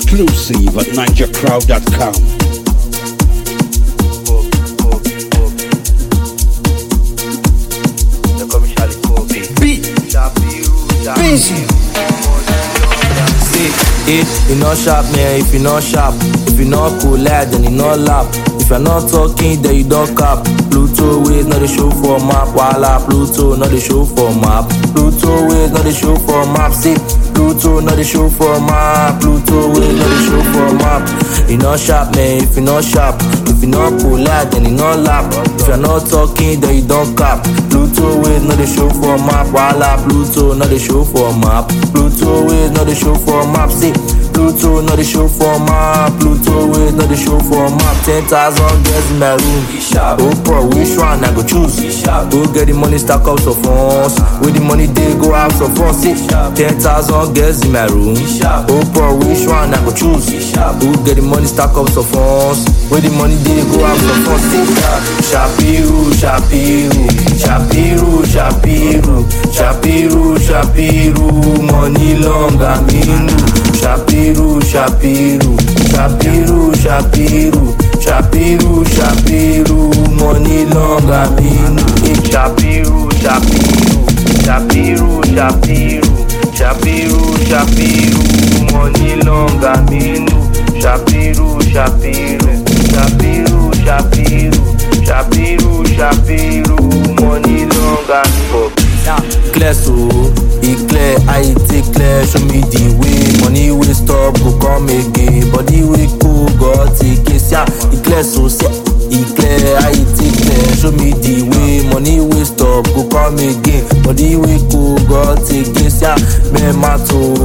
Exclusive at NigerCrowd.com. Busy. You not sharp, man, if you not sharp. If you not cool, lad, then you not lap. If you're not talking, then you don't cap. Pluto ways, not the show for map. Walla, Pluto, not the show for map. Pluto ways, not the show for map. See, Pluto, not the show for map. Pluto ways, not the show for map. You not sharp, man, if you not sharp. If you not cool, lad, then you not lap. If you're not talking, then you don't cap. Pluto ways, not the show for map. Walla, Pluto, not the show for map. Pluto ways, not the show for map. See, Pluto, not the show for map. Pluto ways, not the show for map. 10,000 girls in my room. Oh, bro, which one I go choose? Go get the money, stack up some funds. With the money, they go out some funds. 10,000 girls in my room. Oh, bro, which one I go choose? Go get the money, stack up some funds. With the money, they go out some funds. Shapiru, Shapiru, Shapiru, Shapiru, Shapiru, Shapiru, money long aminu. Shapiru, Shapiru, Shapiru, Shapiru, Shapiru, Shapiru, money long aminu. Shapiru, Shapiru, Shapiru, Shapiru, Shapiru, Shapiru, money long aminu. Shapiru, Shapiru, Shapiru, Shapiru, Shapiru, Shapiru, money long aminu. Clear so, it clear, I take clear, show me the way. Money will stop, go come again. Body will go, go take it, yeah. It clear so, it clear, I take clear, show me the way. Money will stop, go come again. Body will go, go take it, yeah. Me mat,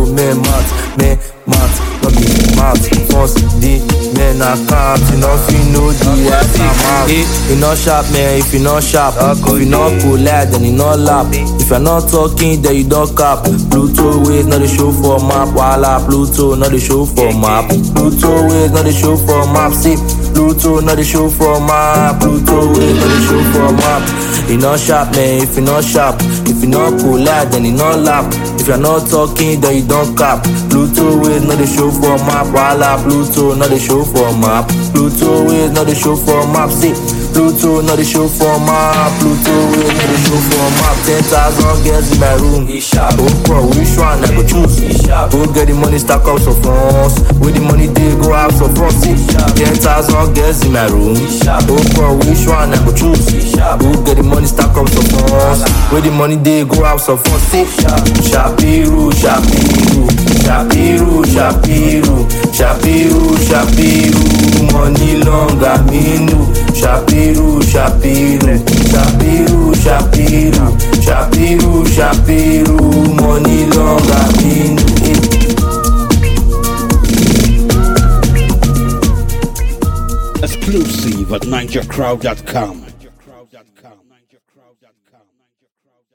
not be mat. First day, men I can't, you know, if you know the ass I'm out. You not sharp, man, if you not sharp. If you not cool, lad, then you not lap. If you're not talking, then you don't cap. Pluto ways, not the show for map. Walla, Pluto, not the show for map. Pluto ways, not the show for map. See, Pluto, not the show for map. Pluto ways, not the show for map. You not sharp, man, if you not sharp. If you not cool, lad, then you not lap. If you're not talking, then you don't cap. Pluto ways, not the show for map. Walla, Pluto, not the show for map. Pluto ways, not the show for map. See, Pluto, not the show for map. Pluto ways, not the show for map. 10,000 girls in my room. Oh, bro, which one I go choose? Go get the money, stack up some funds. With the money, they go out some funds. 10,000 girls in my room. Oh, bro, which one I go choose? Go get the money, stack up some funds. With the money, they go out some funds. Shapiru, Shapiru, Shapiru, Shapiru, Shapiru, Shapiru, money long aminu. Shapiru, Shapiru, Shapiru, Shapiru, Shapiru, Shapiru, money long aminu. Exclusive at NigerCrowd.com.